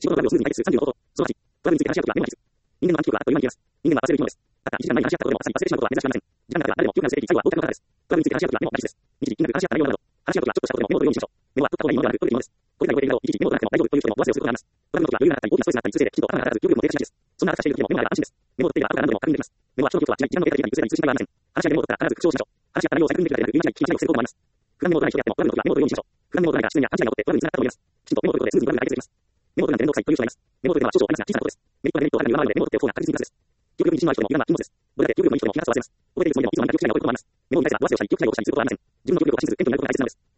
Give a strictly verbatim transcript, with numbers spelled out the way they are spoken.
仕事のトラブルをスムーズに解決するさんじゅうの方法。そのはち、トラブルについて話し合うときはメモに記す。人間の暗記力はあっという間に消えます。人間は忘れる生き物です。たった、一時間前に話し合ったことでも朝に忘れてしまうことは珍しくありません。時間が経てば誰でも記憶が薄れていき、最後は忘却の方です。トラブルについて話し合うときはメモは大事です。日時、金額、話し合った内容など、話し合うときはちょっとしたことでもメモを取るようにしましょう。メモは取った方がいいものではなく、取るべきものです。これらに覚えているなど、いちいちメモを取らなくても大丈夫という人でもお忘れをすることがあります。トラブルの時は余裕がなかったり、大きなストレスがあったり、通世できちんと頭が当たらず、記憶力も低下しがちです。そんな話をしている時でもメモがあれば安心です。メモを取っていれば後から何度でも確認できます。メモは人の記憶とは違い、時間の経過に薄れたり、通信がありません。話し合いでメモを取ったら必ず復唱しましょう。話し合った内容を再確認できるだけでなく、有意義な記憶に記憶を防ぐこともあります。普段メモを取らない人であっても、トラブルの時はメモを取るようにしましょう。普段メモを取らないが、自然や勘違いが起こってトラブルにつながったと思います。きちんとメモを取ることでスムーズにトラブルが解決できます。メモを取るなんて面倒くさいという人がいます。メモを取るのは少々ありますが小さなことです。メリットはデメリットをはるかに上回るので、メモを取っておく方が確実にプラスです。記憶力に自信のある人でも気がつくはずです。覚えているつもりでもいつの間にか記憶違いが起こることもあります。メモを取るだけでは記憶違いが起こることもあります。メモを取るのは忘れをしたり、記憶違いが起こしたりすることはありません。自分の記憶力を信じず、謙虚になることが大切なのです。